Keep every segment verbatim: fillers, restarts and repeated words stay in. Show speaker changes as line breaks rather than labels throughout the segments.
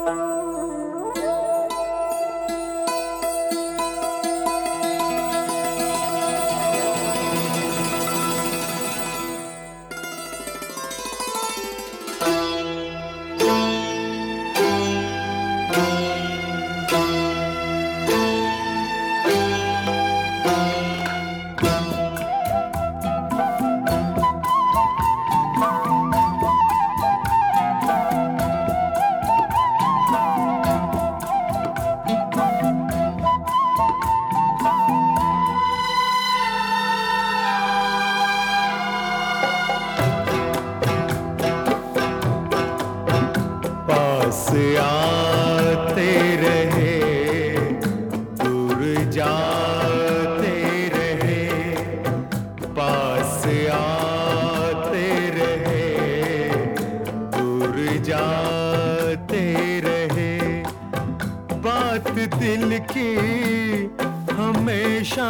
पास आते रहे, दूर जाते रहे, पास आते रहे, दूर जाते रहे, बात दिल की हमेशा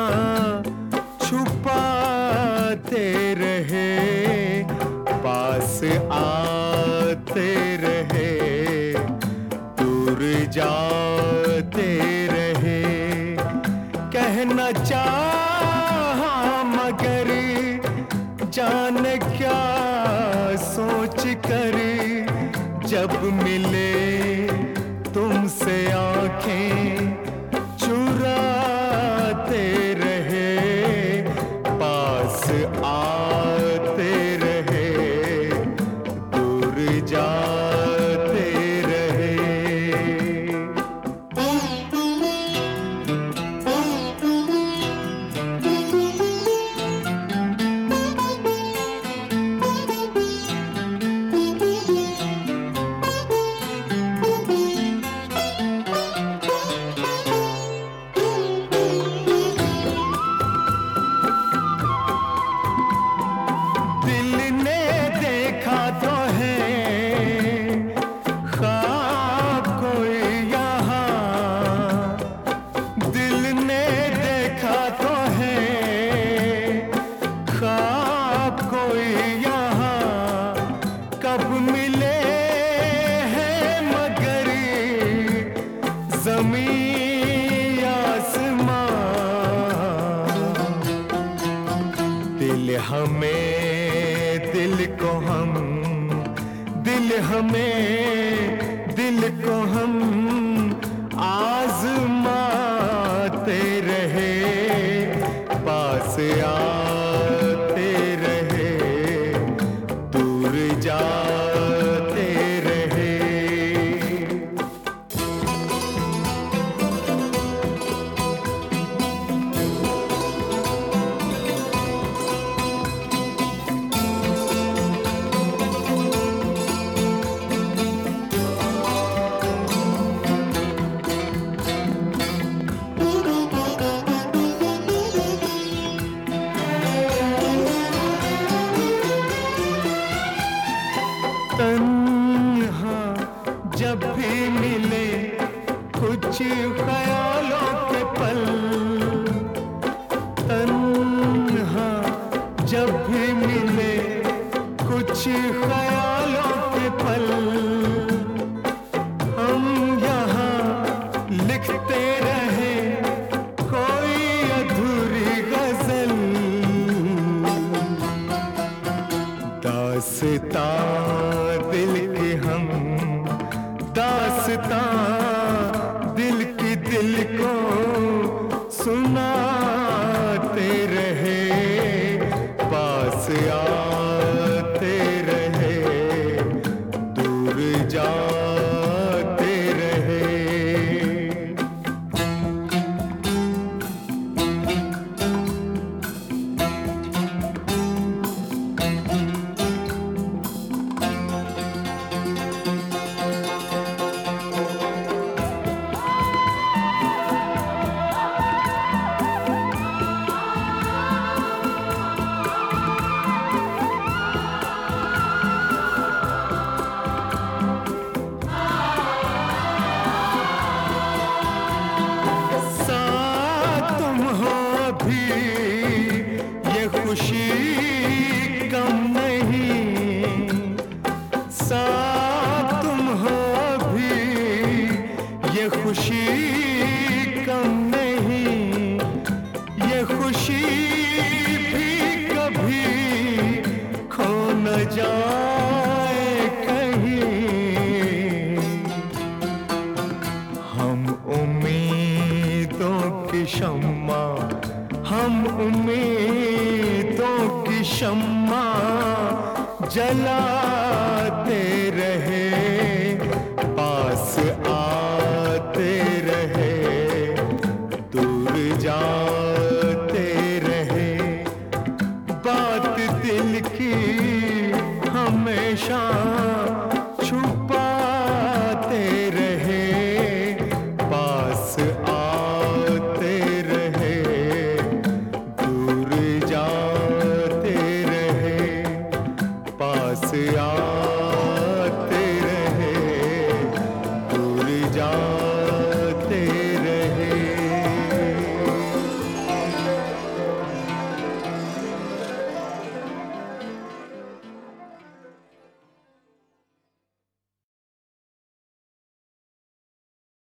छुपाते रहे, पास आते रहे, दूर जाते रहे, कहना चाहा मगर जाने क्या सोच कर, जब मिले तुमसे आंखें चुराते रहे, पास आते रहे, दूर जाते रहे। कब मिले हैं मगर ज़मीं आसमां, दिल हमें दिल को हम, दिल हमें दिल को हम आज़माते रहे, पास आते रहे, दूर जाते रहे। तन्हा जब भी मिले कुछ ख्यालों के पल, तन्हा जब भी मिले कुछ ख्यालों के पल, हम यहाँ लिखते रहे कोई अधूरी गजल, दास्तां दिल की हम, दास्तां दिल की दिल को सुनाते रहे, पास आते रहे, दूर जाते रहे। जला